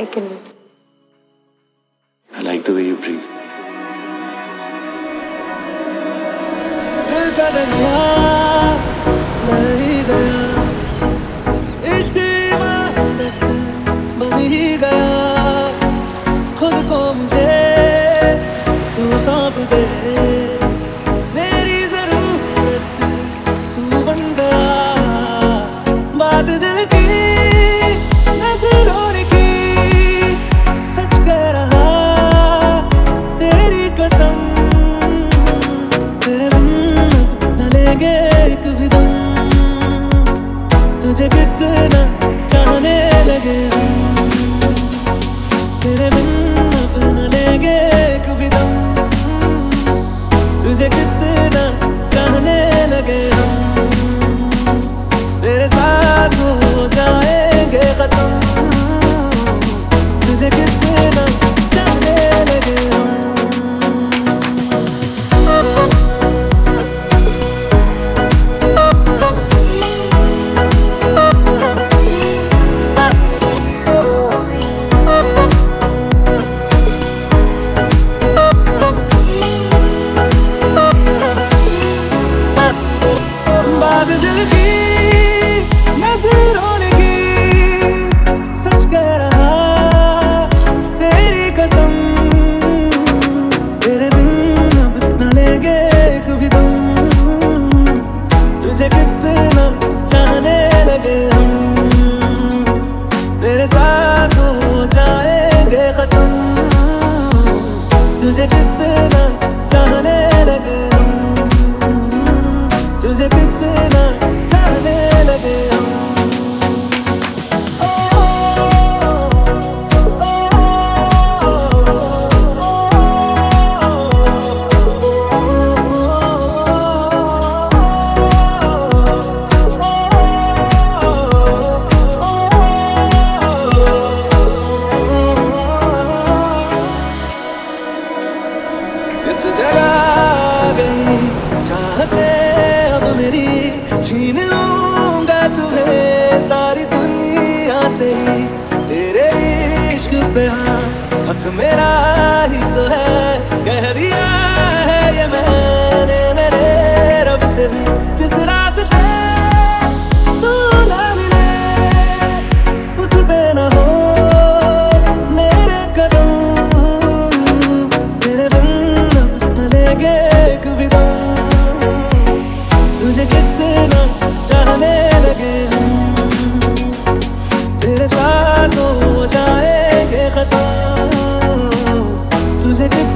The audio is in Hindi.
like in me. I like the way you breathe. दिल का दरिया बह ही गया, इश्क इबादत बन ही गया, खुद को मुझे तू सौंप दे, मेरी जरूरत तू बन गया। बात दिल की नजरों की सच कह रहा, तेरी कसम तेरे बिन न लेंगे एक भी दम, तुझे कितना चाहने लगे हम, तेरे बिन अब न लेंगे एक भी दम, तुझे कितना चाहने लगे हम, तेरे साथ हो जाएंगे खत्म, तुझे कितना चाहने लगे हम। बात दिल की नजरों की सच कह रहा, तेरी कसम तेरे बिन अब न लेंगे एक भी दम, तुझे कितना चाहने लगे हम, तेरे साथ हो जाएंगे खत्म, तुझे कितना चाहने लगे हम, तुझे कितना चाहने लगे हम। इस जगह आ गई चाहते अब मेरी, छीन लूंगा तुम्हें सारी दुनिया से ही, तेरे इश्क पे हाँ हक मेरा ही तो है, कह दिया है ये मैंने मेरे रब से भी, जिस रास्ते तू ना मिले उस पे ना हो मेरे कदम, तेरे बिन न लेंगे एक भी दम, तुझे कितना चाहने लगे हम, तेरे साथ हो जाएंगे खत्म, तुझे कितना